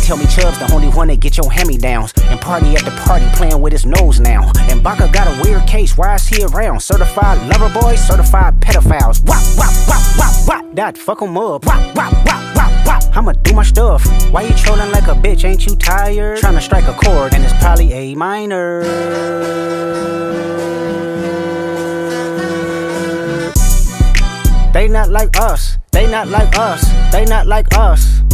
tell me Chubb's the only one that get your hand-me-downs. And party at the party playing with his nose now. And Baca got a weird case, why is he around? Certified lover boys, certified pedophiles. Wop, wop, wop, wop, wop. That fuck him up. Wop, wop, wop, wop, wop. I'ma do my stuff. Why you trolling like a bitch? Ain't you tired? Tryna strike a chord and it's probably A minor. They not like us. They not like us. They not like us.